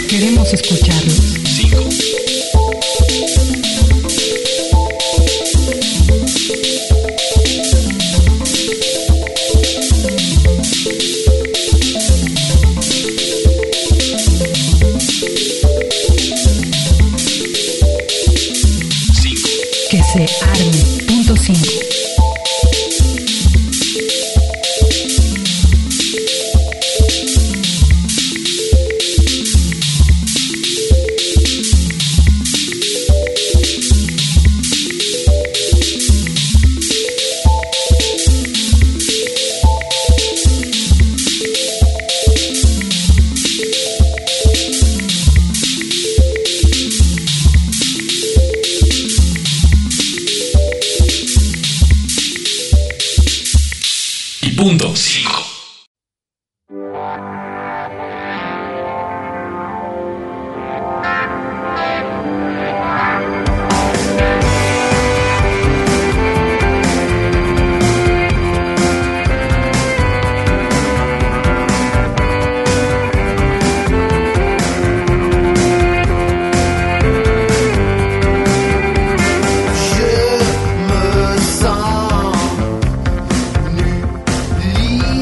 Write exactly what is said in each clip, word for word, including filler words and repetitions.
Queremos escucharlos. cinco. Que se arme. Punto cinco. Punto cinco. Je me sens nu, libre.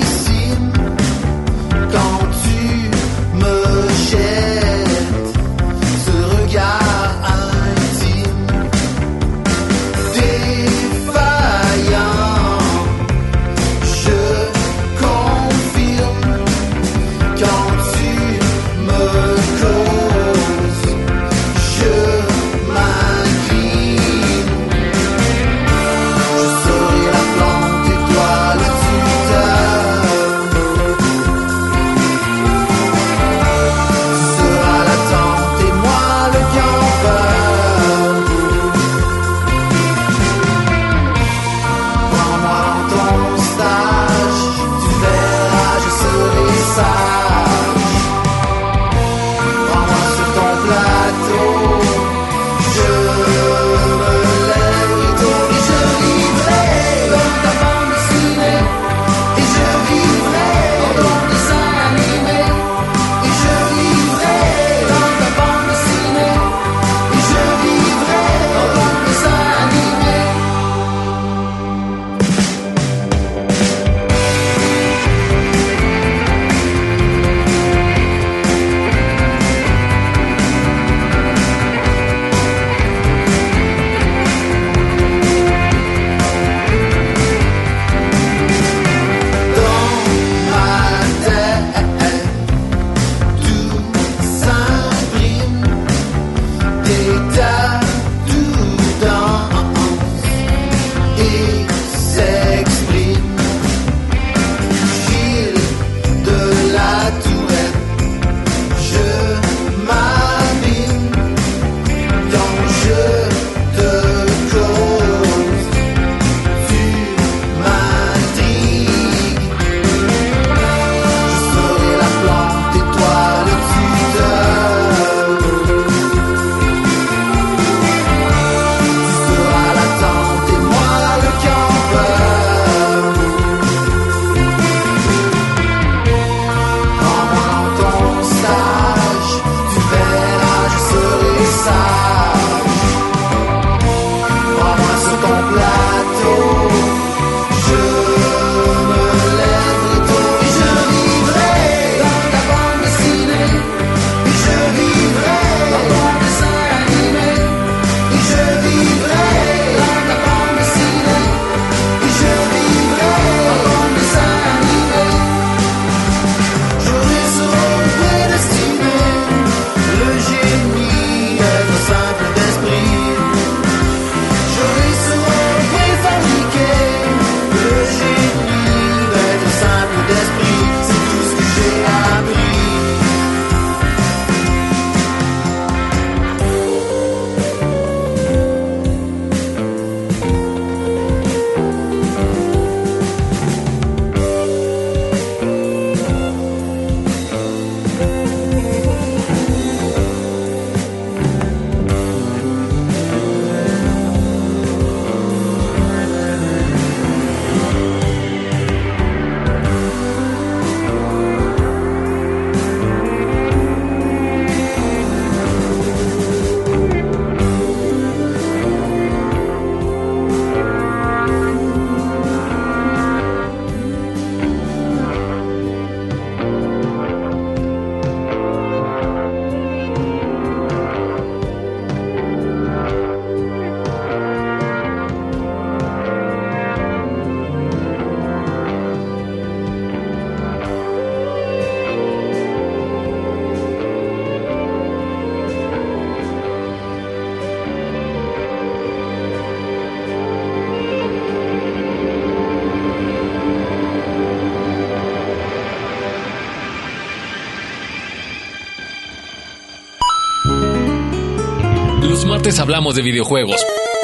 Los martes hablamos de videojuegos.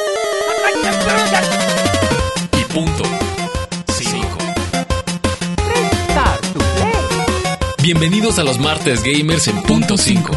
Y punto. cinco. Bienvenidos a los martes gamers en punto cinco.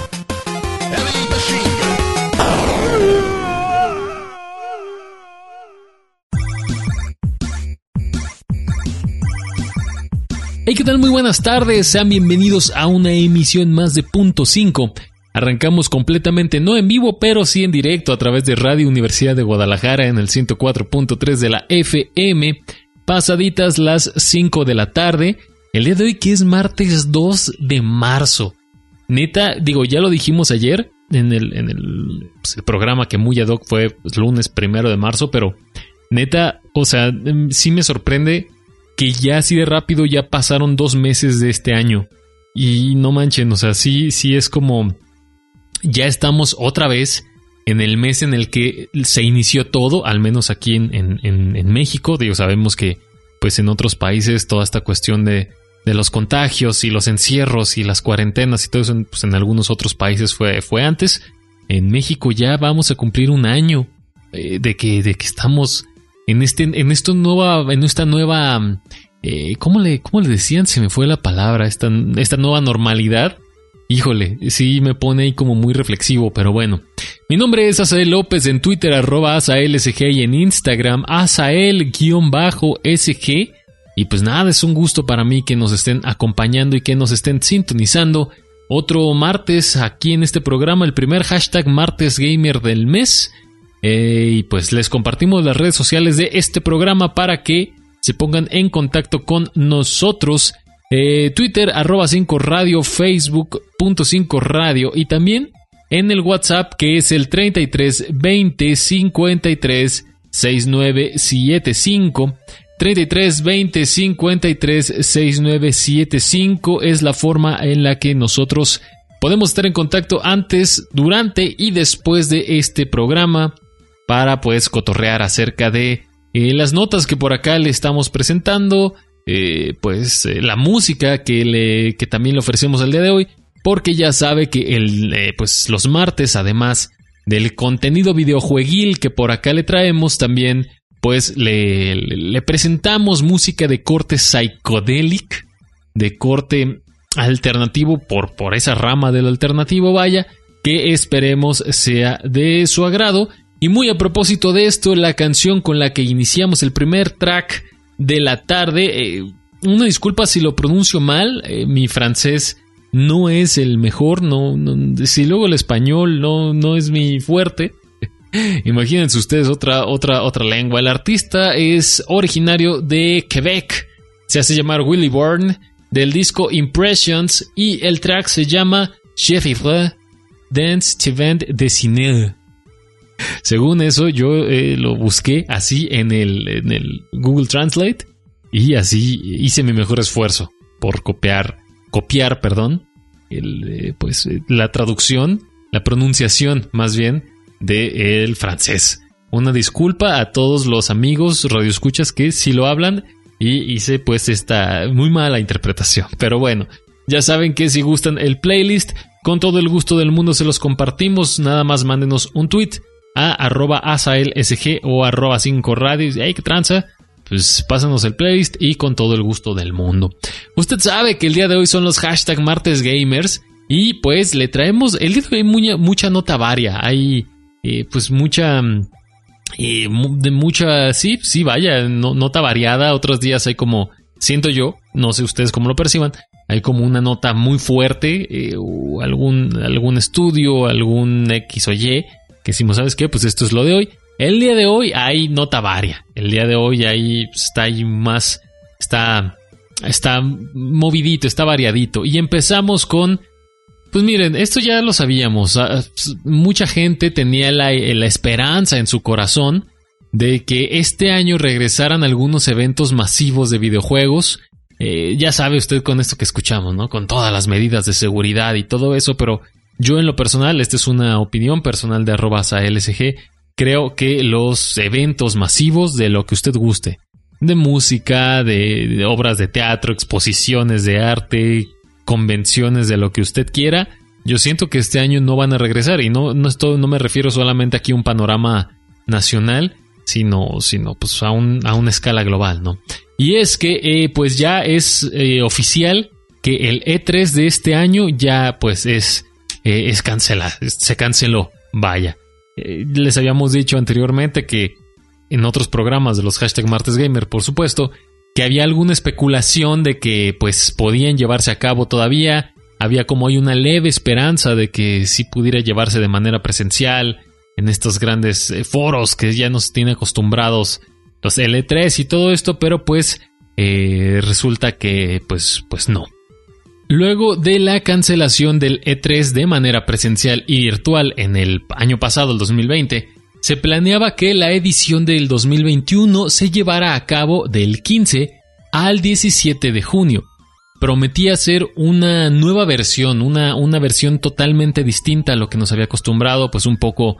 Hey, ¿qué tal? Muy buenas tardes, sean bienvenidos a una emisión más de punto cinco. Arrancamos completamente no en vivo, pero sí en directo a través de Radio Universidad de Guadalajara en el ciento cuatro punto tres de la F M, pasaditas las cinco de la tarde, el día de hoy que es martes dos de marzo. Neta, digo, ya lo dijimos ayer en el, en el, pues, el programa que muy ad hoc fue pues, lunes primero de marzo, pero neta, o sea, sí me sorprende que ya así de rápido ya pasaron dos meses de este año. Y no manchen, o sea, sí, sí es como... Ya estamos otra vez en el mes en el que se inició todo, al menos aquí en, en, en, en México. Digo, sabemos que pues en otros países toda esta cuestión de, de los contagios y los encierros y las cuarentenas y todo eso, pues en algunos otros países fue, fue antes. En México ya vamos a cumplir un año eh, de que, de que estamos... En este, en esto nueva, en esta nueva, eh, ¿cómo le, cómo le decían? Se me fue la palabra, esta, esta nueva normalidad. Híjole, sí me pone ahí como muy reflexivo, pero bueno. Mi nombre es Asael López, en Twitter, arroba AsaelSG, y en Instagram, Asael-SG. Y pues nada, es un gusto para mí que nos estén acompañando y que nos estén sintonizando. Otro martes aquí en este programa, el primer hashtag Martes Gamer del mes. Eh, y pues les compartimos las redes sociales de este programa para que se pongan en contacto con nosotros. Eh, Twitter, arroba cinco radio, Facebook, punto cinco radio, y también en el WhatsApp que es el treinta y tres veinte cincuenta y tres sesenta y nueve setenta y cinco. treinta y tres veinte cincuenta y tres sesenta y nueve setenta y cinco es la forma en la que nosotros podemos estar en contacto antes, durante y después de este programa, para pues cotorrear acerca de eh, las notas que por acá le estamos presentando, eh, pues eh, la música que, le, que también le ofrecemos el día de hoy, porque ya sabe que el, eh, pues los martes, además del contenido videojueguil que por acá le traemos, también pues le, le, le presentamos música de corte psychedelic, de corte alternativo, por, por esa rama del alternativo, vaya, que esperemos sea de su agrado. Y muy a propósito de esto, la canción con la que iniciamos el primer track de la tarde, eh, una disculpa si lo pronuncio mal, eh, mi francés no es el mejor, no, no, si luego el español no, no es mi fuerte. Imagínense ustedes otra, otra, otra lengua. El artista es originario de Quebec, se hace llamar Willy Bourne, del disco Impressions, y el track se llama Je vivrai dans tes vents dessinés. Según eso, yo eh, lo busqué así en el, en el Google Translate y así hice mi mejor esfuerzo por copiar, copiar, perdón, el, eh, pues la traducción, la pronunciación más bien del francés. Una disculpa a todos los amigos radioescuchas que sí lo hablan y hice pues esta muy mala interpretación. Pero bueno, ya saben que si gustan el playlist, con todo el gusto del mundo se los compartimos. Nada más mándenos un tweet a arroba AsaelSG o arroba cinco radio. ¡Ay, qué tranza! Pues pásanos el playlist y con todo el gusto del mundo. Usted sabe que el día de hoy son los hashtag Martes Gamers y pues le traemos el día de hoy mucha, mucha nota varia. Hay eh, pues mucha... Eh, de mucha... Sí, sí, vaya, no, nota variada. Otros días hay como... Siento yo, no sé ustedes cómo lo perciban, hay como una nota muy fuerte eh, o algún, algún estudio, algún X o Y que decimos, ¿sabes qué? Pues esto es lo de hoy. El día de hoy hay nota varia. El día de hoy hay, está ahí más, está, está movidito, está variadito. Y empezamos con, pues miren, esto ya lo sabíamos. Mucha gente tenía la, la esperanza en su corazón de que este año regresaran algunos eventos masivos de videojuegos. Eh, ya sabe usted con esto que escuchamos, ¿no? Con todas las medidas de seguridad y todo eso, pero yo en lo personal, esta es una opinión personal de arroba AsaelSG, creo que los eventos masivos de lo que usted guste, de música, de, de obras de teatro, exposiciones de arte, convenciones de lo que usted quiera, yo siento que este año no van a regresar. Y no, no, estoy, no me refiero solamente aquí a un panorama nacional, sino, sino pues a, un, a una escala global, ¿no? Y es que eh, pues ya es eh, oficial que el E tres de este año ya pues es, eh, es cancelado, se canceló, vaya. Eh, les habíamos dicho anteriormente que en otros programas de los hashtag Martes Gamer, por supuesto, que había alguna especulación de que pues podían llevarse a cabo todavía. Había como hay una leve esperanza de que sí pudiera llevarse de manera presencial en estos grandes eh, foros que ya nos tienen acostumbrados los L tres y todo esto, pero pues eh, resulta que pues, pues no. Luego de la cancelación del E tres de manera presencial y virtual en el año pasado, el dos mil veinte, se planeaba que la edición del dos mil veintiuno se llevara a cabo del quince al diecisiete de junio. Prometía ser una nueva versión, una, una versión totalmente distinta a lo que nos había acostumbrado, pues un poco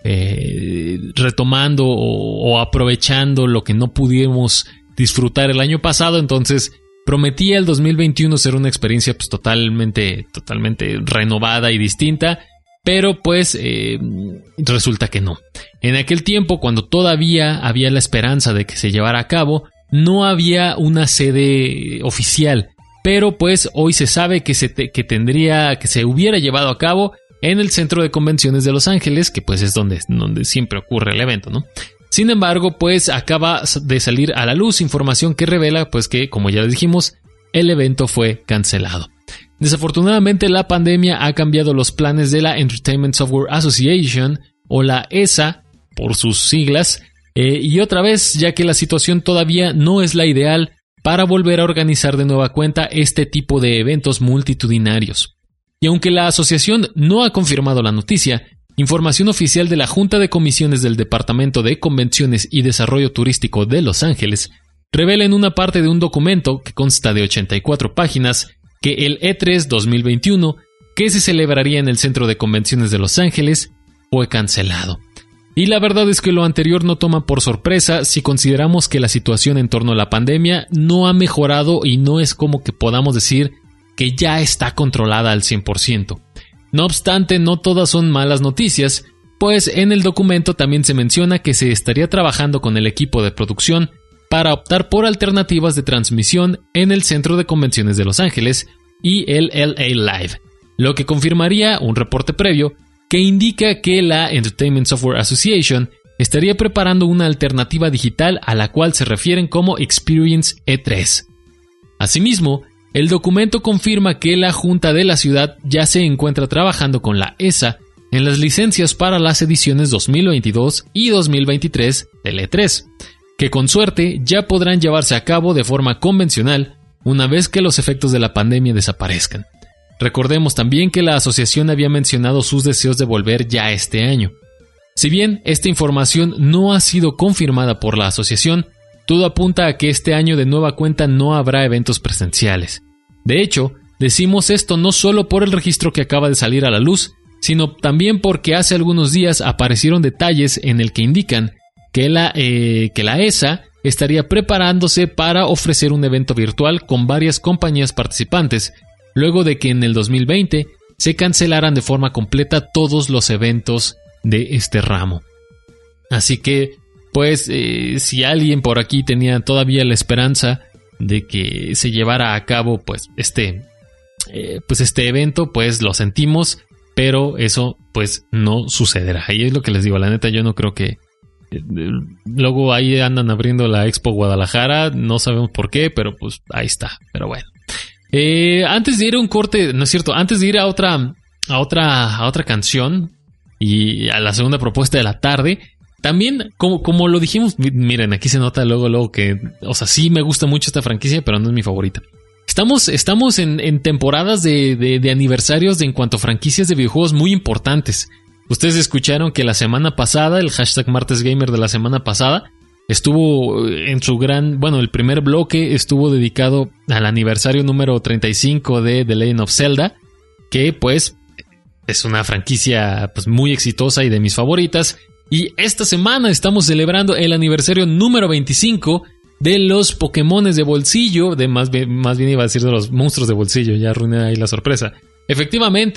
eh, retomando o, o aprovechando lo que no pudimos disfrutar el año pasado. Entonces prometía el dos mil veintiuno ser una experiencia pues totalmente, totalmente renovada y distinta. Pero pues eh, resulta que no. En aquel tiempo, cuando todavía había la esperanza de que se llevara a cabo, no había una sede oficial. Pero pues hoy se sabe que se, te, que tendría, que se hubiera llevado a cabo en el Centro de Convenciones de Los Ángeles, que pues es donde, donde siempre ocurre el evento, ¿no? Sin embargo, pues acaba de salir a la luz información que revela pues que, como ya les dijimos, el evento fue cancelado. Desafortunadamente, la pandemia ha cambiado los planes de la Entertainment Software Association, o la E S A, por sus siglas, eh, y otra vez, ya que la situación todavía no es la ideal para volver a organizar de nueva cuenta este tipo de eventos multitudinarios. Y aunque la asociación no ha confirmado la noticia, información oficial de la Junta de Comisiones del Departamento de Convenciones y Desarrollo Turístico de Los Ángeles revela en una parte de un documento que consta de ochenta y cuatro páginas que el E tres dos mil veintiuno, que se celebraría en el Centro de Convenciones de Los Ángeles, fue cancelado. Y la verdad es que lo anterior no toma por sorpresa si consideramos que la situación en torno a la pandemia no ha mejorado y no es como que podamos decir que ya está controlada al cien por ciento. No obstante, no todas son malas noticias, pues en el documento también se menciona que se estaría trabajando con el equipo de producción para optar por alternativas de transmisión en el Centro de Convenciones de Los Ángeles y el L A Live, lo que confirmaría un reporte previo que indica que la Entertainment Software Association estaría preparando una alternativa digital a la cual se refieren como Experience E tres. Asimismo, el documento confirma que la Junta de la ciudad ya se encuentra trabajando con la E S A en las licencias para las ediciones dos mil veintidós y dos mil veintitrés del E tres, que con suerte ya podrán llevarse a cabo de forma convencional una vez que los efectos de la pandemia desaparezcan. Recordemos también que la asociación había mencionado sus deseos de volver ya este año. Si bien esta información no ha sido confirmada por la asociación, todo apunta a que este año de nueva cuenta no habrá eventos presenciales. De hecho, decimos esto no solo por el registro que acaba de salir a la luz, sino también porque hace algunos días aparecieron detalles en el que indican que la, eh, que la E S A estaría preparándose para ofrecer un evento virtual con varias compañías participantes, luego de que en el dos mil veinte se cancelaran de forma completa todos los eventos de este ramo. Así que, pues, eh, si alguien por aquí tenía todavía la esperanza de que se llevara a cabo, pues, este, eh, pues este evento, pues lo sentimos, pero eso, pues, no sucederá. Y es lo que les digo, la neta, yo no creo que luego ahí andan abriendo la Expo Guadalajara, no sabemos por qué, pero pues ahí está, pero bueno. Eh, antes de ir a un corte, no es cierto, antes de ir a otra, a otra, a otra canción y a la segunda propuesta de la tarde, también, como, como lo dijimos, miren, aquí se nota luego, luego que, o sea, sí me gusta mucho esta franquicia, pero no es mi favorita. Estamos, estamos en, en temporadas de, de, de aniversarios de en cuanto a franquicias de videojuegos muy importantes. Ustedes escucharon que la semana pasada, el hashtag Martes Gamer de la semana pasada, estuvo en su gran, bueno, el primer bloque estuvo dedicado al aniversario número treinta y cinco de The Legend of Zelda, que pues es una franquicia pues muy exitosa y de mis favoritas. Y esta semana estamos celebrando el aniversario número veinticinco de los Pokémones de bolsillo, de más bien, más bien iba a decir de los monstruos de bolsillo, ya arruiné ahí la sorpresa. Efectivamente,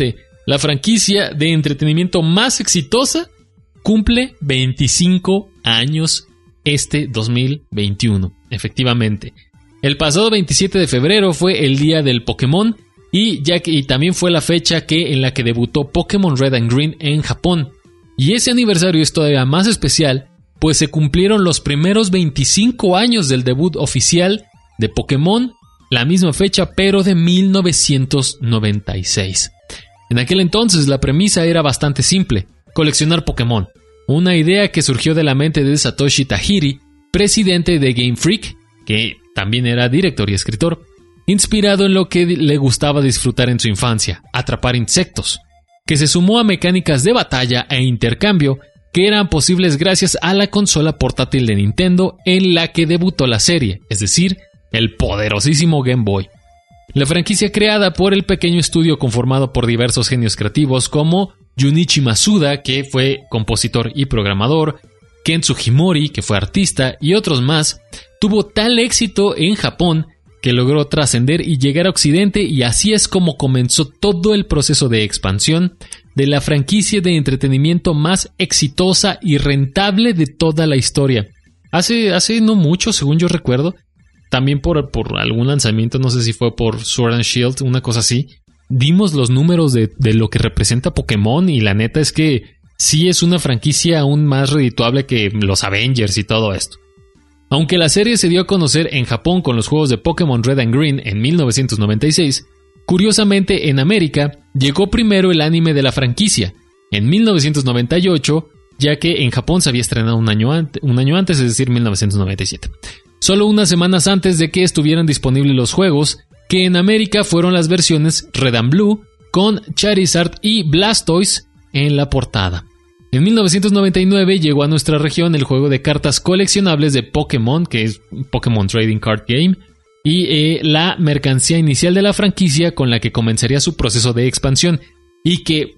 la franquicia de entretenimiento más exitosa, cumple veinticinco años este dos mil veintiuno, efectivamente. El pasado veintisiete de febrero fue el día del Pokémon y, ya que, y también fue la fecha que, en la que debutó Pokémon Red and Green en Japón. Y ese aniversario es todavía más especial, pues se cumplieron los primeros veinticinco años del debut oficial de Pokémon, la misma fecha pero de mil novecientos noventa y seis. En aquel entonces la premisa era bastante simple: coleccionar Pokémon. Una idea que surgió de la mente de Satoshi Tajiri, presidente de Game Freak, que también era director y escritor, inspirado en lo que le gustaba disfrutar en su infancia, atrapar insectos, que se sumó a mecánicas de batalla e intercambio que eran posibles gracias a la consola portátil de Nintendo en la que debutó la serie, es decir, el poderosísimo Game Boy. La franquicia, creada por el pequeño estudio conformado por diversos genios creativos como Junichi Masuda, que fue compositor y programador, Ken Sugimori, que fue artista, y otros más, tuvo tal éxito en Japón que logró trascender y llegar a Occidente, y así es como comenzó todo el proceso de expansión de la franquicia de entretenimiento más exitosa y rentable de toda la historia. Hace, hace no mucho, según yo recuerdo, también por, por algún lanzamiento, no sé si fue por Sword and Shield, una cosa así, dimos los números de, de lo que representa Pokémon, y la neta es que sí es una franquicia aún más redituable que los Avengers y todo esto. Aunque la serie se dio a conocer en Japón con los juegos de Pokémon Red and Green en mil novecientos noventa y seis, curiosamente en América llegó primero el anime de la franquicia, en mil novecientos noventa y ocho, ya que en Japón se había estrenado un año, ante, un año antes, es decir, mil novecientos noventa y siete. Solo unas semanas antes de que estuvieran disponibles los juegos, que en América fueron las versiones Red and Blue, con Charizard y Blastoise en la portada. En mil novecientos noventa y nueve llegó a nuestra región el juego de cartas coleccionables de Pokémon, que es Pokémon Trading Card Game, y eh, la mercancía inicial de la franquicia con la que comenzaría su proceso de expansión, y que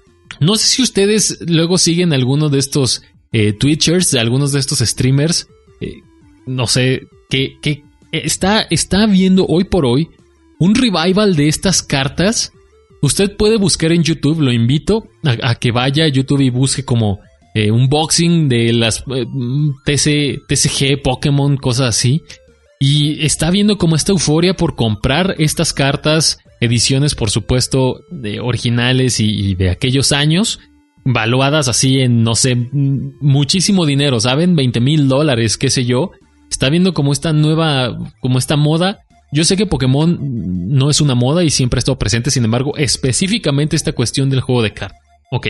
no sé si ustedes luego siguen alguno de estos eh, Twitchers, de algunos de estos streamers, eh, no sé, que, que está, está viendo hoy por hoy un revival de estas cartas. Usted puede buscar en YouTube, lo invito a, a que vaya a YouTube y busque como eh, unboxing de las eh, T C, T C G, Pokémon, cosas así. Y está viendo como esta euforia por comprar estas cartas, ediciones por supuesto de originales y, y de aquellos años, valuadas así en, no sé, muchísimo dinero, ¿saben? veinte mil dólares, qué sé yo. Está viendo como esta nueva, como esta moda. Yo sé que Pokémon no es una moda y siempre ha estado presente, sin embargo, específicamente esta cuestión del juego de cartas. Ok.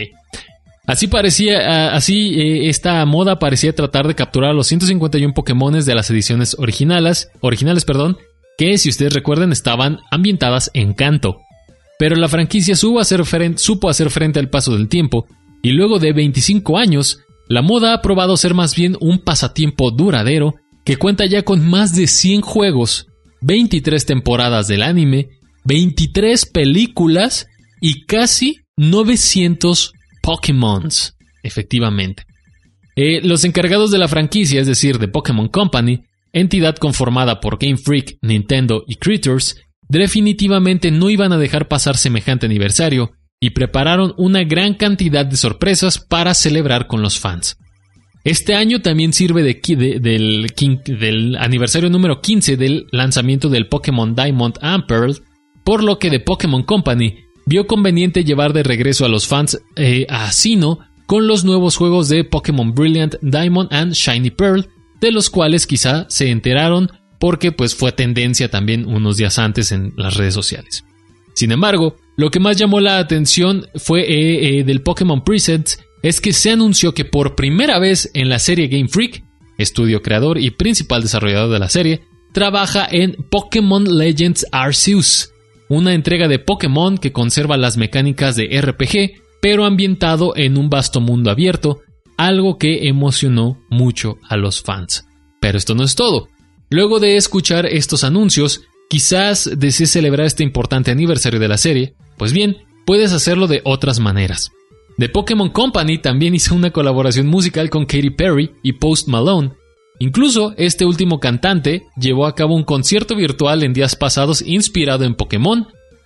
Así parecía, así eh, esta moda parecía tratar de capturar a los ciento cincuenta y uno Pokémones de las ediciones originales, originales, perdón, que si ustedes recuerdan estaban ambientadas en Kanto. Pero la franquicia supo hacer frente, supo hacer frente al paso del tiempo, y luego de veinticinco años, la moda ha probado ser más bien un pasatiempo duradero que cuenta ya con más de cien juegos, veintitrés temporadas del anime, veintitrés películas y casi novecientos Pokémons, efectivamente. Eh, los encargados de la franquicia, es decir, de Pokémon Company, entidad conformada por Game Freak, Nintendo y Creators, definitivamente no iban a dejar pasar semejante aniversario y prepararon una gran cantidad de sorpresas para celebrar con los fans. Este año también sirve de, de, del, del aniversario número quince del lanzamiento del Pokémon Diamond and Pearl, por lo que The Pokémon Company vio conveniente llevar de regreso a los fans eh, a Sinnoh con los nuevos juegos de Pokémon Brilliant Diamond and Shiny Pearl, de los cuales quizá se enteraron porque pues fue tendencia también unos días antes en las redes sociales. Sin embargo, lo que más llamó la atención fue eh, eh, del Pokémon Presents es que se anunció que por primera vez en la serie Game Freak, estudio creador y principal desarrollador de la serie, trabaja en Pokémon Legends Arceus, una entrega de Pokémon que conserva las mecánicas de R P G, pero ambientado en un vasto mundo abierto, algo que emocionó mucho a los fans. Pero esto no es todo. Luego de escuchar estos anuncios, quizás desees celebrar este importante aniversario de la serie. Pues bien, puedes hacerlo de otras maneras. The Pokémon Company también hizo una colaboración musical con Katy Perry y Post Malone. Incluso este último cantante llevó a cabo un concierto virtual en días pasados inspirado en Pokémon,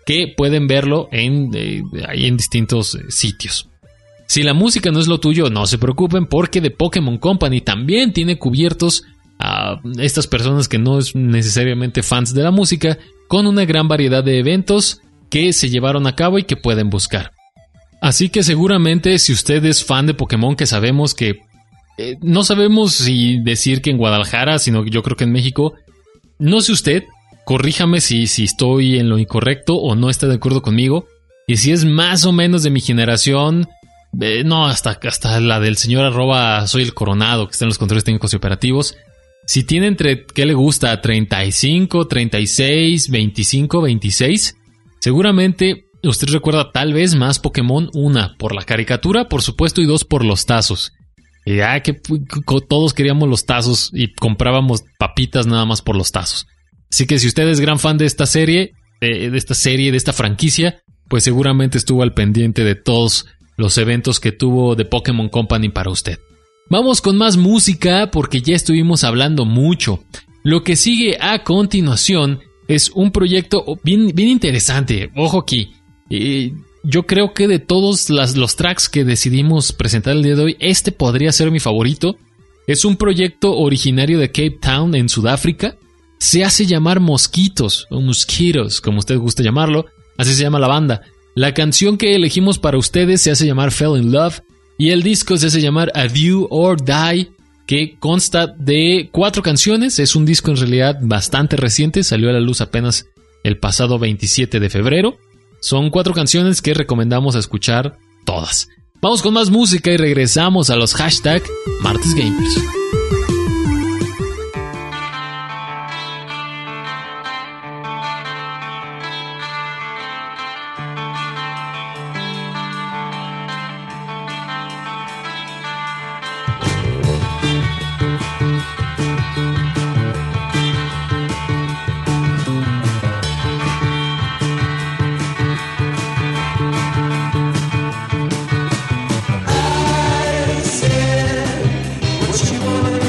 que pueden verlo en, eh, ahí en distintos eh, sitios. Si la música no es lo tuyo, no se preocupen, porque The Pokémon Company también tiene cubiertos a estas personas que no es necesariamente fans de la música, con una gran variedad de eventos que se llevaron a cabo y que pueden buscar. Así que seguramente si usted es fan de Pokémon, que sabemos que eh, no sabemos si decir que en Guadalajara, sino que yo creo que en México, no sé usted, corríjame si, si estoy en lo incorrecto o no está de acuerdo conmigo, y si es más o menos de mi generación, eh, no, hasta, hasta la del señor arroba soy el Coronado, que está en los controles técnicos y operativos. Si tiene entre, ¿qué le gusta? treinta y cinco, treinta y seis, veinticinco, veintiséis. Seguramente usted recuerda tal vez más Pokémon, una, por la caricatura, por supuesto, y dos, por los tazos. Y ya que todos queríamos los tazos y comprábamos papitas nada más por los tazos. Así que si usted es gran fan de esta serie, de, de esta serie, de esta franquicia, pues seguramente estuvo al pendiente de todos los eventos que tuvo The Pokémon Company para usted. Vamos con más música porque ya estuvimos hablando mucho. Lo que sigue a continuación es un proyecto bien, bien interesante. Ojo aquí. Eh, yo creo que de todos las, los tracks que decidimos presentar el día de hoy, este podría ser mi favorito. Es un proyecto originario de Cape Town, en Sudáfrica. Se hace llamar Mosquitos, o Mosquitos, como usted guste llamarlo. Así se llama la banda. La canción que elegimos para ustedes se hace llamar Fell in Love. Y el disco se hace llamar A Do or Die, que consta de cuatro canciones. Es un disco en realidad bastante reciente, salió a la luz apenas el pasado veintisiete de febrero. Son cuatro canciones que recomendamos escuchar todas. Vamos con más música y regresamos a los hashtag Martes Gamers. What you wanna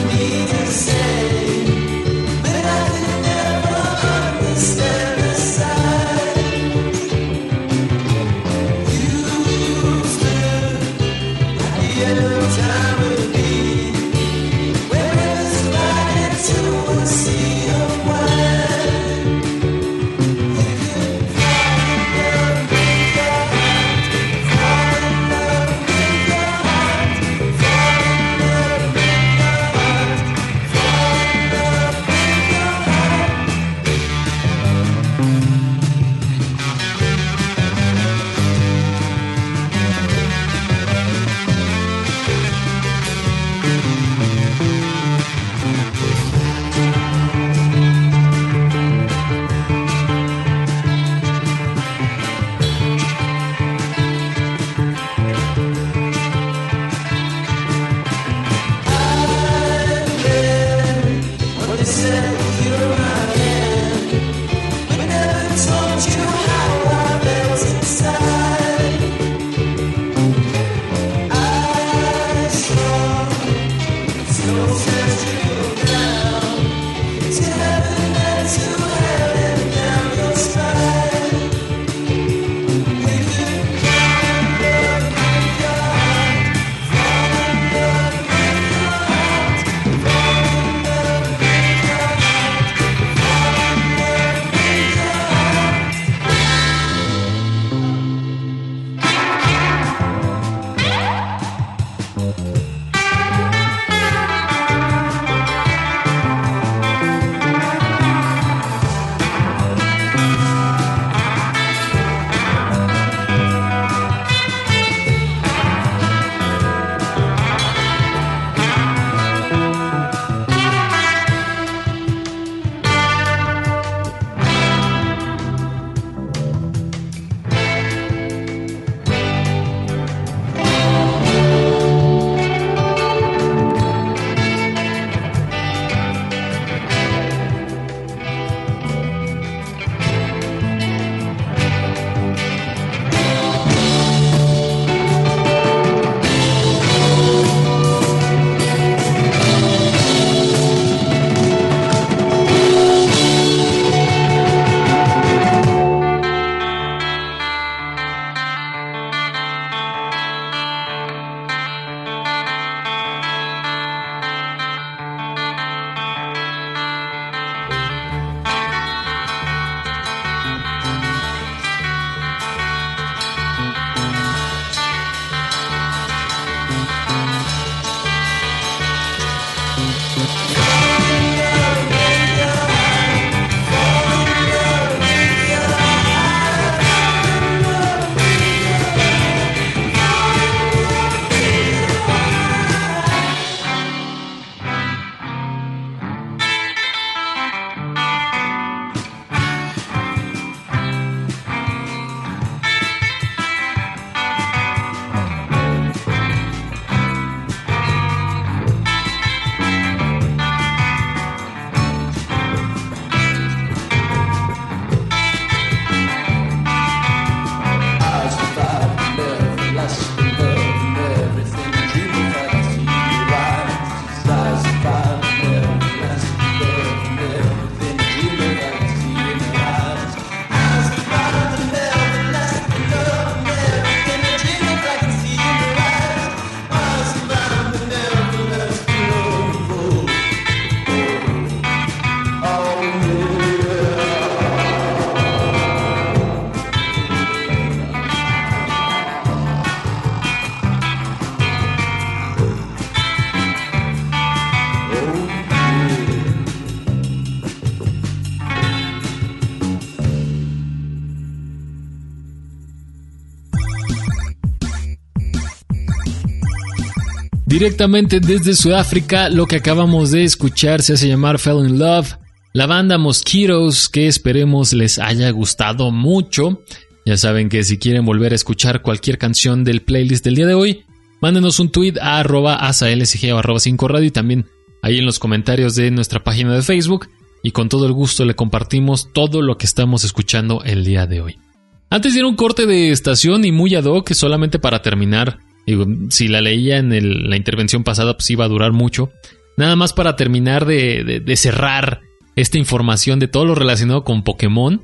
Directamente desde Sudáfrica, lo que acabamos de escuchar se hace llamar Fell in Love. La banda Mosquitoes, que esperemos les haya gustado mucho. Ya saben que si quieren volver a escuchar cualquier canción del playlist del día de hoy, mándenos un tweet a arroba asalsg o arroba cinco radio y también ahí en los comentarios de nuestra página de Facebook, y con todo el gusto le compartimos todo lo que estamos escuchando el día de hoy. Antes de ir a un corte de estación y muy ad hoc, solamente para terminar, digo, si la leía en el, la intervención pasada pues iba a durar mucho, nada más para terminar de, de, de cerrar esta información de todo lo relacionado con Pokémon.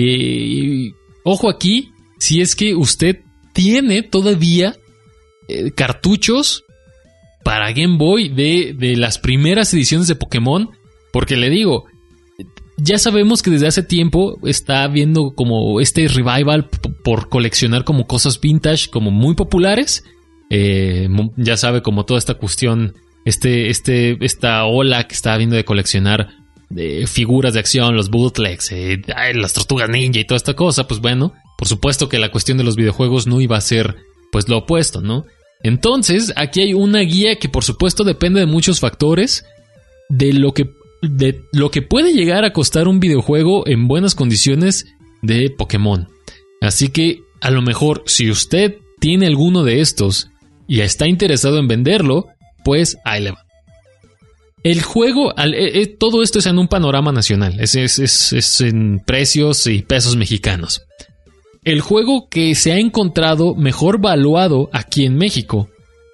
Y, y ojo aquí, si es que usted tiene todavía eh, cartuchos para Game Boy de, de las primeras ediciones de Pokémon, porque le digo, ya sabemos que desde hace tiempo está habiendo como este revival p- por coleccionar como cosas vintage como muy populares. Eh, ya sabe, como toda esta cuestión, este, este, esta ola que está habiendo de coleccionar eh, figuras de acción, los bootlegs, eh, las tortugas ninja y toda esta cosa. Pues bueno, por supuesto que la cuestión de los videojuegos no iba a ser pues lo opuesto, ¿no? Entonces, aquí hay una guía que por supuesto depende de muchos factores, de lo que, de lo que puede llegar a costar un videojuego en buenas condiciones de Pokémon. Así que, a lo mejor, si usted tiene alguno de estos y está interesado en venderlo, pues ahí le va. El juego, al, eh, todo esto es en un panorama nacional, es, es, es, es en precios y pesos mexicanos. El juego que se ha encontrado mejor valuado aquí en México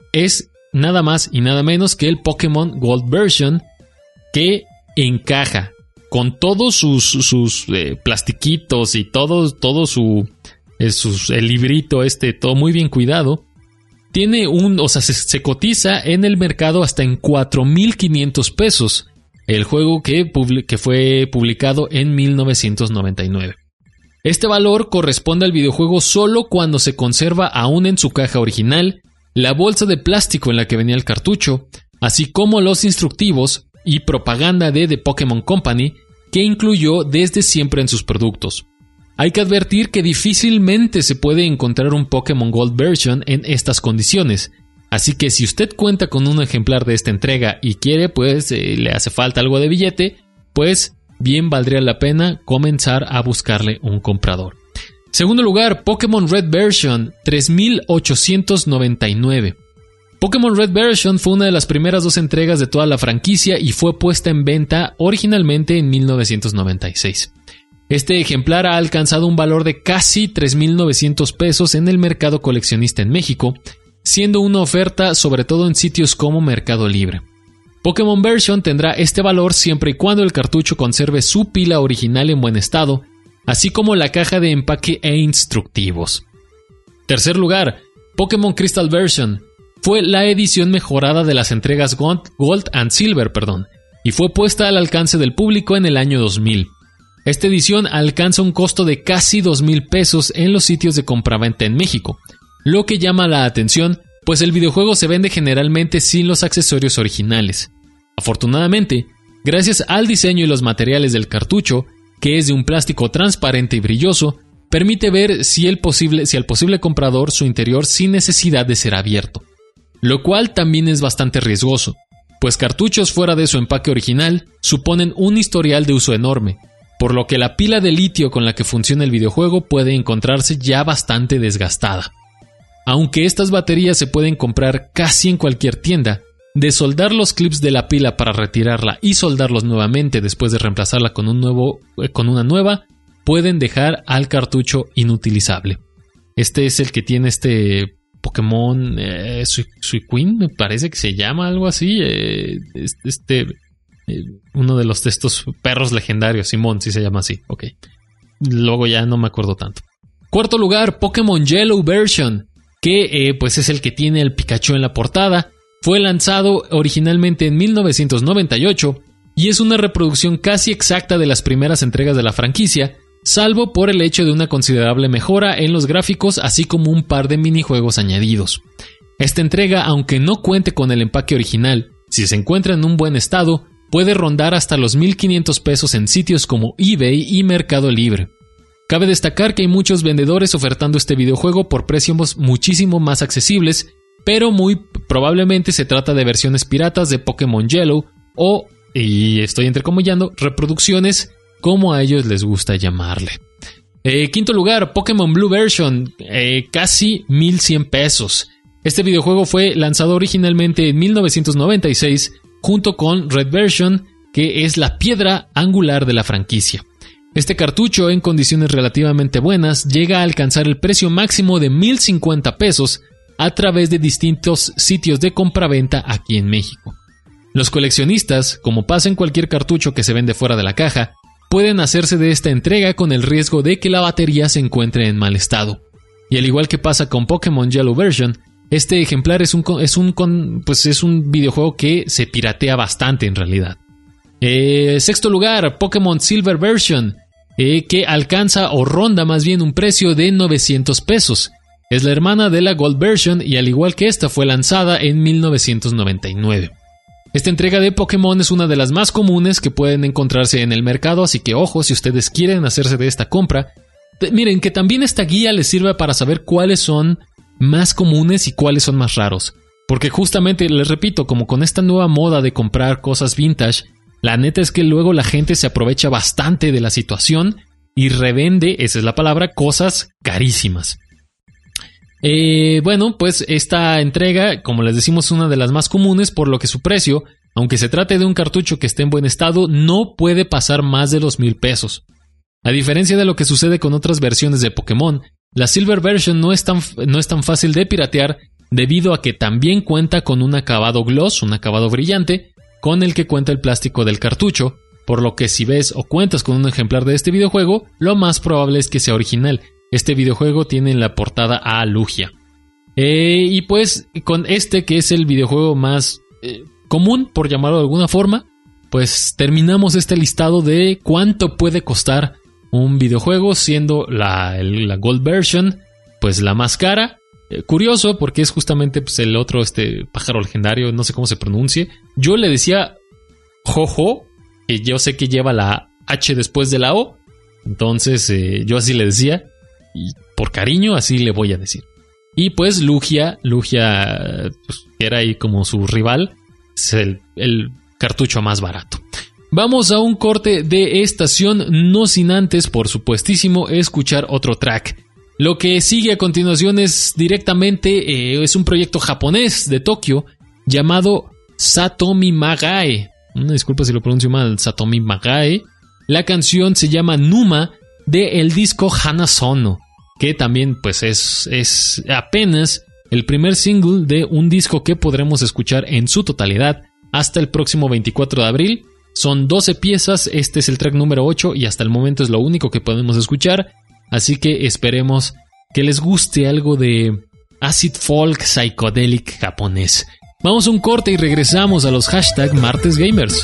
es nada más y nada menos que el Pokémon Gold Version, que encaja con todos sus, sus eh, plastiquitos y todo, todo su, eh, sus, el librito este, todo muy bien cuidado. Tiene un, o sea, se, se cotiza en el mercado hasta en cuatro mil quinientos pesos. El juego que, publi- que fue publicado en mil novecientos noventa y nueve. Este valor corresponde al videojuego solo cuando se conserva aún en su caja original, la bolsa de plástico en la que venía el cartucho, así como los instructivos y propaganda de The Pokémon Company, que incluyó desde siempre en sus productos. Hay que advertir que difícilmente se puede encontrar un Pokémon Gold Version en estas condiciones, así que si usted cuenta con un ejemplar de esta entrega y quiere, pues eh, le hace falta algo de billete, pues bien valdría la pena comenzar a buscarle un comprador. Segundo lugar, Pokémon Red Version, tres mil ochocientos noventa y nueve. Pokémon Red Version fue una de las primeras dos entregas de toda la franquicia y fue puesta en venta originalmente en mil novecientos noventa y seis. Este ejemplar ha alcanzado un valor de casi tres mil novecientos pesos en el mercado coleccionista en México, siendo una oferta sobre todo en sitios como Mercado Libre. Pokémon Version tendrá este valor siempre y cuando el cartucho conserve su pila original en buen estado, así como la caja de empaque e instructivos. Tercer lugar, Pokémon Crystal Version. Fue la edición mejorada de las entregas Gold and Silver, perdón, y fue puesta al alcance del público en el año dos mil. Esta edición alcanza un costo de casi dos mil pesos en los sitios de compraventa en México, lo que llama la atención, pues el videojuego se vende generalmente sin los accesorios originales. Afortunadamente, gracias al diseño y los materiales del cartucho, que es de un plástico transparente y brilloso, permite ver si el posible, si al posible comprador su interior sin necesidad de ser abierto, lo cual también es bastante riesgoso, pues cartuchos fuera de su empaque original suponen un historial de uso enorme, por lo que la pila de litio con la que funciona el videojuego puede encontrarse ya bastante desgastada. Aunque estas baterías se pueden comprar casi en cualquier tienda, desoldar los clips de la pila para retirarla y soldarlos nuevamente después de reemplazarla con, un nuevo, eh, con una nueva, pueden dejar al cartucho inutilizable. Este es el que tiene este Pokémon eh, Suicune, me parece que se llama algo así. Eh, este, eh, uno de los de estos perros legendarios, Simón, sí se llama así. Ok. Luego ya no me acuerdo tanto. Cuarto lugar, Pokémon Yellow Version, que eh, pues es el que tiene el Pikachu en la portada. Fue lanzado originalmente en mil novecientos noventa y ocho y es una reproducción casi exacta de las primeras entregas de la franquicia, salvo por el hecho de una considerable mejora en los gráficos, así como un par de minijuegos añadidos. Esta entrega, aunque no cuente con el empaque original, si se encuentra en un buen estado, puede rondar hasta los mil quinientos pesos en sitios como eBay y Mercado Libre. Cabe destacar que hay muchos vendedores ofertando este videojuego por precios muchísimo más accesibles, pero muy probablemente se trata de versiones piratas de Pokémon Yellow o, y estoy entrecomillando, reproducciones como a ellos les gusta llamarle. Eh, quinto lugar, Pokémon Blue Version, eh, casi mil cien pesos. Este videojuego fue lanzado originalmente en mil novecientos noventa y seis junto con Red Version, que es la piedra angular de la franquicia. Este cartucho, en condiciones relativamente buenas, llega a alcanzar el precio máximo de mil cincuenta pesos a través de distintos sitios de compraventa aquí en México. Los coleccionistas, como pasa en cualquier cartucho que se vende fuera de la caja, pueden hacerse de esta entrega con el riesgo de que la batería se encuentre en mal estado. Y al igual que pasa con Pokémon Yellow Version, este ejemplar es un, es un, pues es un videojuego que se piratea bastante en realidad. Eh, sexto lugar, Pokémon Silver Version, eh, que alcanza o ronda más bien un precio de novecientos pesos. Es la hermana de la Gold Version y al igual que esta fue lanzada en mil novecientos noventa y nueve. Esta entrega de Pokémon es una de las más comunes que pueden encontrarse en el mercado, así que ojo si ustedes quieren hacerse de esta compra. Miren que también esta guía les sirve para saber cuáles son más comunes y cuáles son más raros. Porque justamente, les repito, como con esta nueva moda de comprar cosas vintage, la neta es que luego la gente se aprovecha bastante de la situación y revende, esa es la palabra, cosas carísimas. Eh, bueno, pues esta entrega, como les decimos, es una de las más comunes, por lo que su precio, aunque se trate de un cartucho que esté en buen estado, no puede pasar más de los mil pesos. A diferencia de lo que sucede con otras versiones de Pokémon, la Silver Version no es tan, no es tan fácil de piratear debido a que también cuenta con un acabado gloss, un acabado brillante, con el que cuenta el plástico del cartucho, por lo que si ves o cuentas con un ejemplar de este videojuego, lo más probable es que sea original. Este videojuego tiene en la portada a Lugia. Eh, y pues con este, que es el videojuego más eh, común, por llamarlo de alguna forma, pues terminamos este listado de cuánto puede costar un videojuego, siendo la, el, la Gold Version pues la más cara. Eh, curioso, porque es justamente pues, el otro este pájaro legendario, no sé cómo se pronuncie. Yo le decía Jojo, que yo sé que lleva la H después de la O, entonces eh, yo así le decía. Y por cariño así le voy a decir. Y pues Lugia, Lugia pues, era ahí como su rival, es el, el cartucho más barato. Vamos a un corte de estación, no sin antes, por supuestísimo, escuchar otro track. Lo que sigue a continuación es directamente, eh, es un proyecto japonés de Tokio llamado Satomi Magae. Una disculpa si lo pronuncio mal, Satomi Magae. La canción se llama Numa, de el disco Hanazono, que también pues es, es apenas el primer single de un disco que podremos escuchar en su totalidad hasta el próximo veinticuatro de abril. Son doce piezas, este es el track número ocho y hasta el momento es lo único que podemos escuchar, así que esperemos que les guste algo de acid folk psychedelic japonés. Vamos a un corte y regresamos a los hashtag Martes Gamers.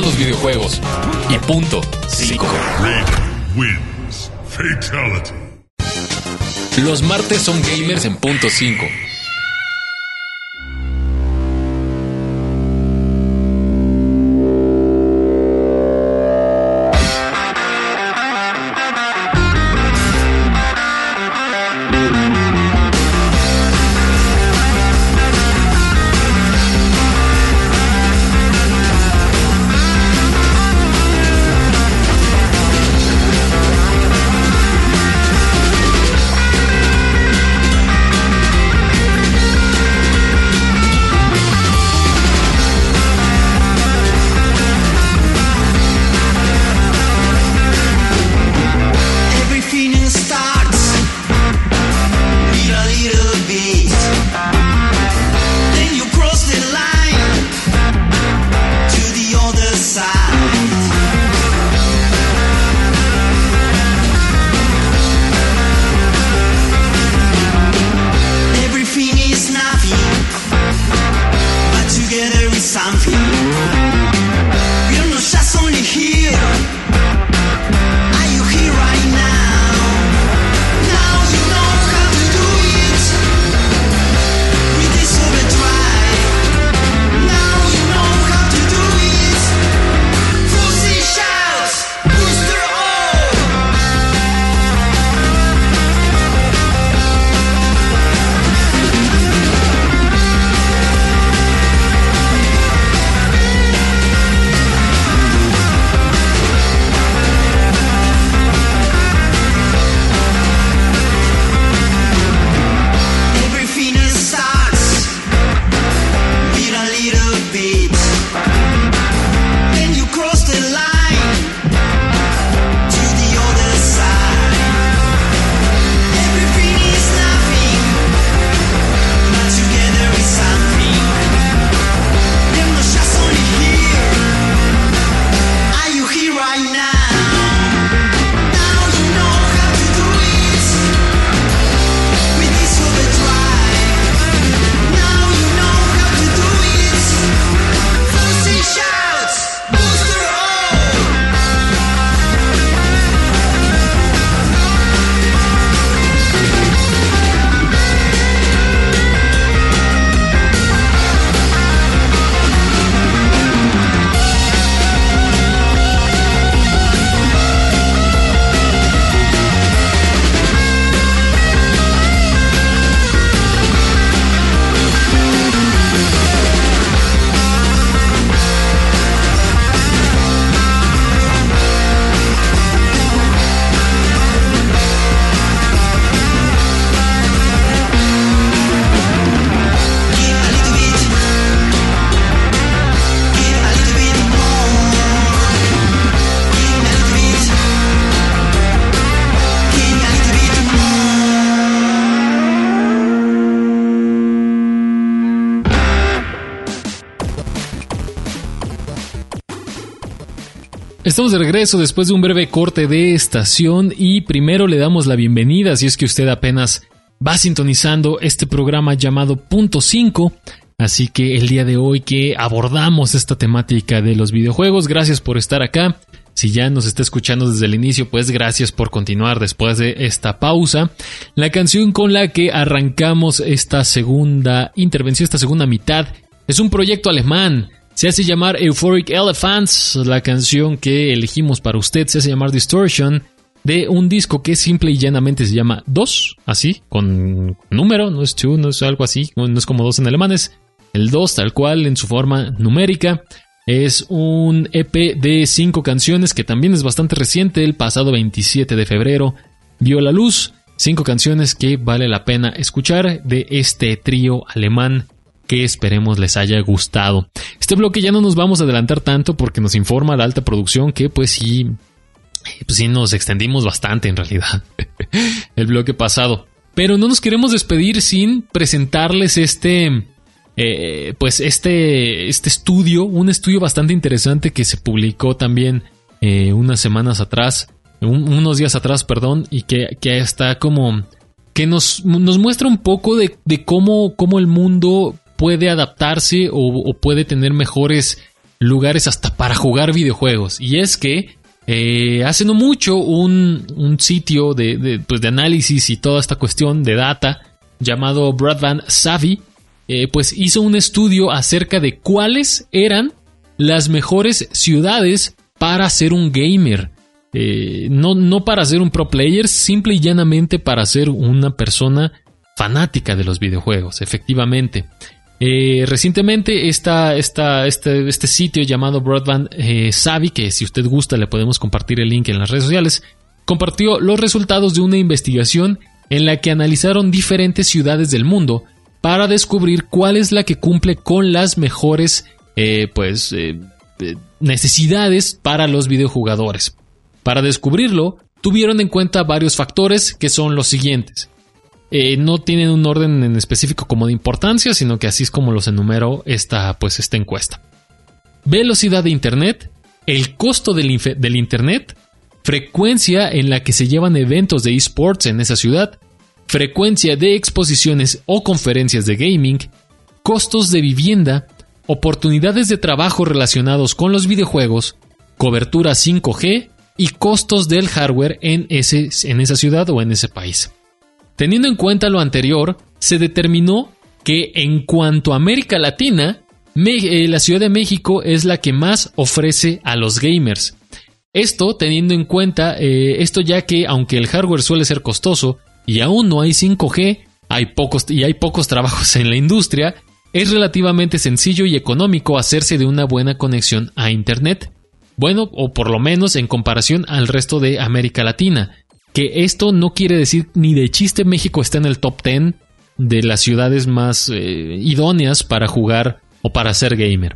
gustan los videojuegos. Y punto. cinco. Red wins. Fatality. Los martes son gamers en punto cinco. Estamos de regreso después de un breve corte de estación y primero le damos la bienvenida si es que usted apenas va sintonizando este programa llamado Punto cinco. Así que el día de hoy que abordamos esta temática de los videojuegos, gracias por estar acá. Si ya nos está escuchando desde el inicio, pues gracias por continuar después de esta pausa. La canción con la que arrancamos esta segunda intervención, esta segunda mitad, es un proyecto alemán. Se hace llamar Euphoric Elephants. La canción que elegimos para usted se hace llamar Distortion, de un disco que simple y llanamente se llama dos, así, con número, no es two, no es algo así, no es como dos en alemán, es el dos tal cual en su forma numérica. Es un E P de cinco canciones que también es bastante reciente, el pasado veintisiete de febrero vio la luz. Cinco canciones que vale la pena escuchar de este trío alemán que esperemos les haya gustado. Este bloque ya no nos vamos a adelantar tanto porque nos informa la alta producción que pues sí, pues sí nos extendimos bastante en realidad el bloque pasado. Pero no nos queremos despedir sin presentarles este... Eh, pues este, este estudio, un estudio bastante interesante que se publicó también eh, unas semanas atrás, un, unos días atrás, perdón, y que, que está como que nos, nos muestra un poco de, de cómo, cómo el mundo puede adaptarse o, o puede tener mejores lugares hasta para jugar videojuegos. Y es que eh, hace no mucho un, un sitio de, de, pues de análisis y toda esta cuestión de data llamado Broadband Savvy, eh, pues hizo un estudio acerca de cuáles eran las mejores ciudades para ser un gamer. Eh, no, no para ser un pro player, simple y llanamente para ser una persona fanática de los videojuegos, efectivamente. Eh, recientemente esta, esta, este, este sitio llamado Broadband eh, Savvy, que si usted gusta le podemos compartir el link en las redes sociales, compartió los resultados de una investigación en la que analizaron diferentes ciudades del mundo para descubrir cuál es la que cumple con las mejores eh, pues, eh, necesidades para los videojugadores. Para descubrirlo, tuvieron en cuenta varios factores que son los siguientes. Eh, no tienen un orden en específico como de importancia, sino que así es como los enumeró esta, pues, esta encuesta. Velocidad de internet, el costo del, infe- del internet, frecuencia en la que se llevan eventos de esports en esa ciudad, frecuencia de exposiciones o conferencias de gaming, costos de vivienda, oportunidades de trabajo relacionados con los videojuegos, cobertura cinco G y costos del hardware en, ese, en esa ciudad o en ese país. Teniendo en cuenta lo anterior, se determinó que en cuanto a América Latina, me, eh, la Ciudad de México es la que más ofrece a los gamers. Esto teniendo en cuenta, eh, esto ya que aunque el hardware suele ser costoso y aún no hay cinco G, hay pocos, y hay pocos trabajos en la industria, es relativamente sencillo y económico hacerse de una buena conexión a Internet. Bueno, o por lo menos en comparación al resto de América Latina. Que esto no quiere decir ni de chiste México está en el top diez de las ciudades más eh, idóneas para jugar o para ser gamer.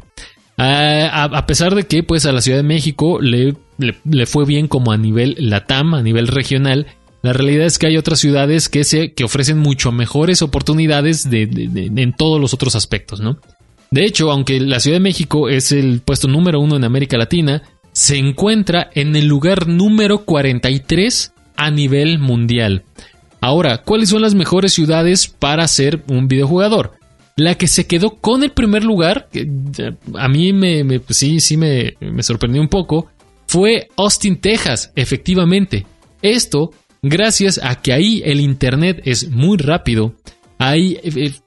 A, a, a pesar de que pues a la Ciudad de México le, le, le fue bien como a nivel LATAM, a nivel regional, la realidad es que hay otras ciudades que, se, que ofrecen mucho mejores oportunidades de, de, de, de, en todos los otros aspectos, ¿no? De hecho, aunque la Ciudad de México es el puesto número uno en América Latina, se encuentra en el lugar número cuarenta y tres a nivel mundial. Ahora, ¿cuáles son las mejores ciudades para ser un videojugador? La que se quedó con el primer lugar, que a mí me, me sí, sí me, me sorprendió un poco, fue Austin, Texas, efectivamente. Esto gracias a que ahí el internet es muy rápido. Hay,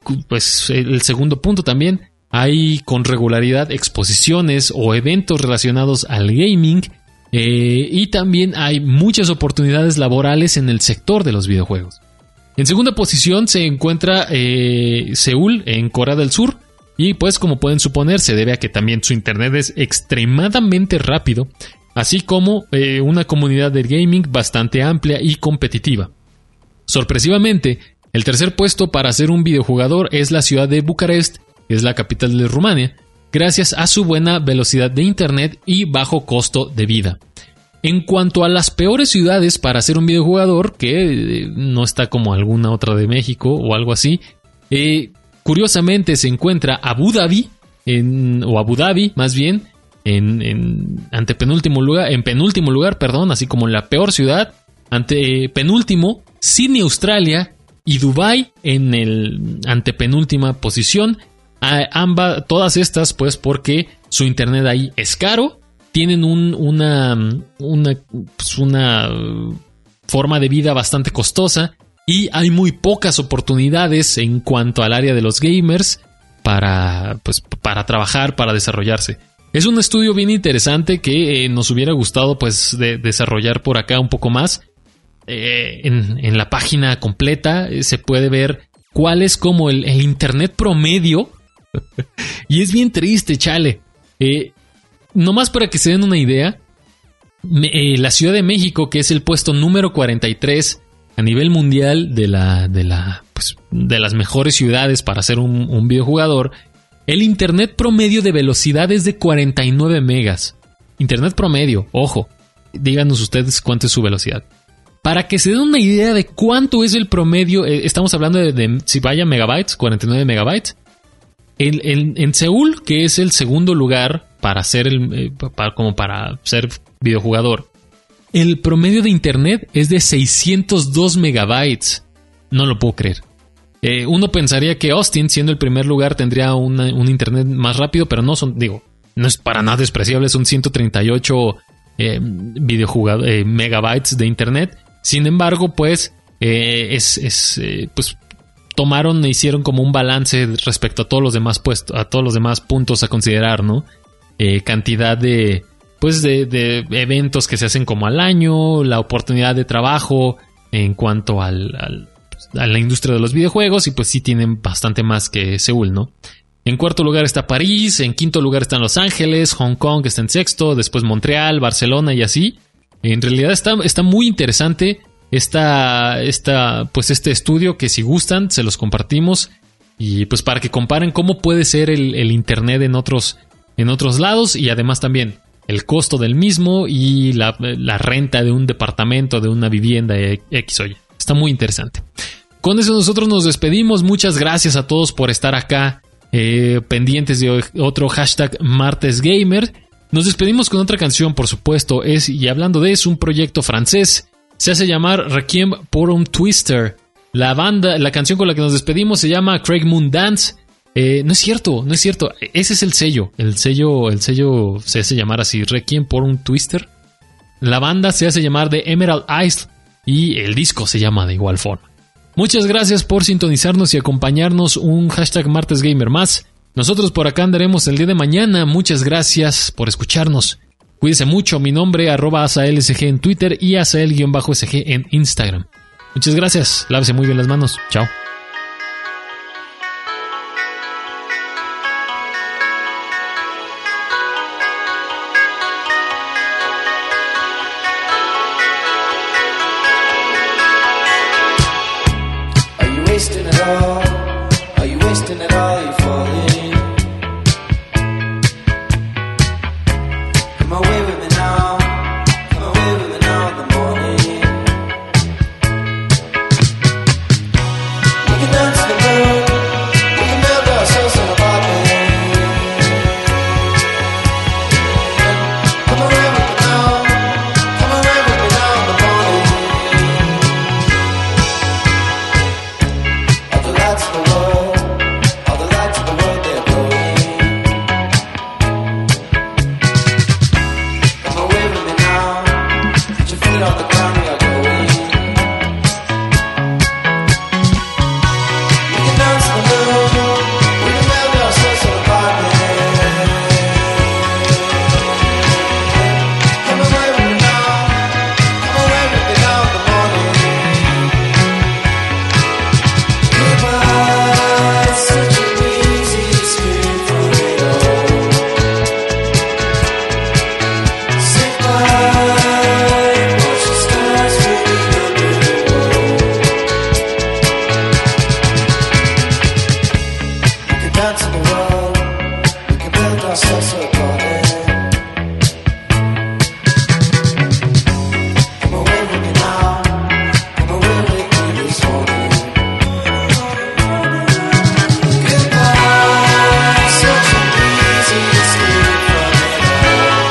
pues el segundo punto también, hay con regularidad exposiciones o eventos relacionados al gaming. Eh, y también hay muchas oportunidades laborales en el sector de los videojuegos. En segunda posición se encuentra eh, Seúl, en Corea del Sur, y pues como pueden suponer se debe a que también su internet es extremadamente rápido, así como eh, una comunidad de gaming bastante amplia y competitiva. Sorpresivamente, el tercer puesto para ser un videojugador es la ciudad de Bucarest, que es la capital de Rumania, gracias a su buena velocidad de internet y bajo costo de vida. En cuanto a las peores ciudades para ser un videojugador, que eh, no está como alguna otra de México o algo así, eh, curiosamente se encuentra Abu Dhabi, en, o Abu Dhabi más bien, en, en antepenúltimo lugar, en penúltimo lugar, perdón, así como la peor ciudad, ante eh, penúltimo, Sydney, Australia, y Dubai en el antepenúltima posición. A ambas, todas estas pues porque su internet ahí es caro, tienen un, una, una, pues una forma de vida bastante costosa y hay muy pocas oportunidades en cuanto al área de los gamers para, pues, para trabajar, para desarrollarse. Es un estudio bien interesante que eh, nos hubiera gustado pues de, desarrollar por acá un poco más. Eh, en, en la página completa eh, se puede ver cuál es como el, el internet promedio. Y es bien triste, chale. Eh, nomás para que se den una idea, me, eh, la Ciudad de México, que es el puesto número cuarenta y tres a nivel mundial de, la, de, la, pues, de las mejores ciudades para ser un, un videojugador, el internet promedio de velocidad es de cuarenta y nueve megas. Internet promedio, ojo, díganos ustedes cuánto es su velocidad. Para que se den una idea de cuánto es el promedio, eh, estamos hablando de, de si vaya megabytes, cuarenta y nueve megabytes. En, en, en Seúl, que es el segundo lugar para ser el, eh, para, como para ser videojugador, el promedio de internet es de seiscientos dos megabytes. No lo puedo creer. Eh, uno pensaría que Austin, siendo el primer lugar, tendría una, un internet más rápido, pero no son, digo, no es para nada despreciable, son ciento treinta y ocho eh, videojugad- eh, megabytes de internet. Sin embargo, pues, eh, es, es eh, pues tomaron e hicieron como un balance respecto a todos los demás puestos, a todos los demás puntos a considerar, ¿no? Eh, cantidad de, pues, de, de eventos que se hacen como al año, la oportunidad de trabajo en cuanto al, al a la industria de los videojuegos, y pues sí tienen bastante más que Seúl, ¿no? En cuarto lugar está París, en quinto lugar están Los Ángeles, Hong Kong está en sexto, después Montreal, Barcelona y así. En realidad está, está muy interesante esta, esta, pues este estudio, que si gustan se los compartimos, y pues para que comparen cómo puede ser el, el internet en otros, en otros lados, y además también el costo del mismo y la, la renta de un departamento, de una vivienda X o Y. Está muy interesante. Con eso nosotros nos despedimos. Muchas gracias a todos por estar acá, eh, pendientes de otro hashtag Martes Gamer. Nos despedimos con otra canción, por supuesto. Es, y hablando de, es un proyecto francés. Se hace llamar Requiem por un Twister. La banda, la canción con la que nos despedimos se llama Craig Moon Dance. Eh, no es cierto, no es cierto. Ese es el sello. El sello, el sello se hace llamar así, Requiem por un Twister. La banda se hace llamar The Emerald Eyes y el disco se llama de igual forma. Muchas gracias por sintonizarnos y acompañarnos un hashtag Martes Gamer más. Nosotros por acá andaremos el día de mañana. Muchas gracias por escucharnos. Cuídense mucho. Mi nombre, arroba AsaelSG en Twitter y Asael-S G en Instagram. Muchas gracias. Lávese muy bien las manos. Chao. Wasting it all? Are you wasting it all? You're falling. Come away with me now. Come away with me now in the morning. We can dance in the moon. We can build ourselves an apartment. Come away with me now. Come away with me now in the morning. Lights of the world, all the lights of the world, they're glowing. Come away with me now. Put your feet on the ground, we are going. We can dance in the moon. We can build ourselves an apartment. Come away with me now. Come away with me now in the morning. Such an easy escape from it all. Sit by, watch the stars moving under the world. We can dance in the world. We can build ourselves a garden. Come away with me now. Come away with me this morning. Such an easy escape from it all.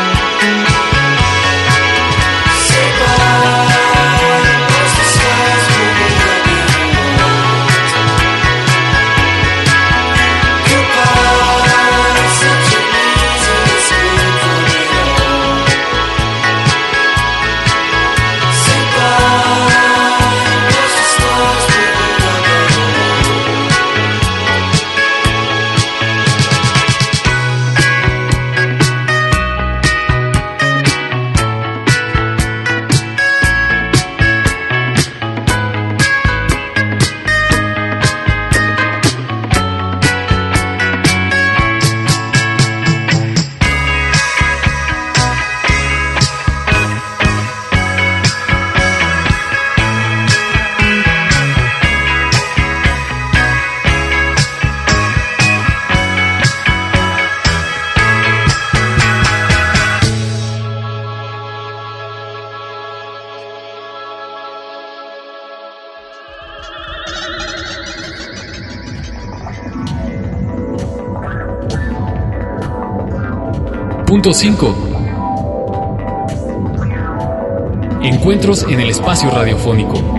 Say bye, watch the stars moving under the world. Goodbye, such an easy escape from it all. Say bye, watch the stars moving under the world. Punto cinco. Encuentros en el espacio radiofónico.